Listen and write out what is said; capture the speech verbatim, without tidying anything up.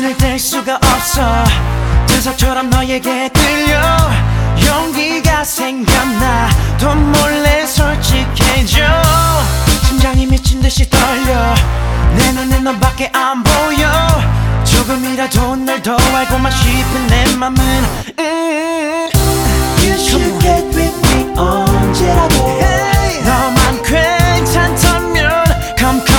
눈을 뗄 수가 없어. 전설처럼 너에게 들려. 용기가 생겼나 또 몰래 솔직해져. 심장이 미친 듯이 떨려. 내 눈에 너밖에 안 보여. 조금이라도 널 더 알고만 싶은 내 맘은 음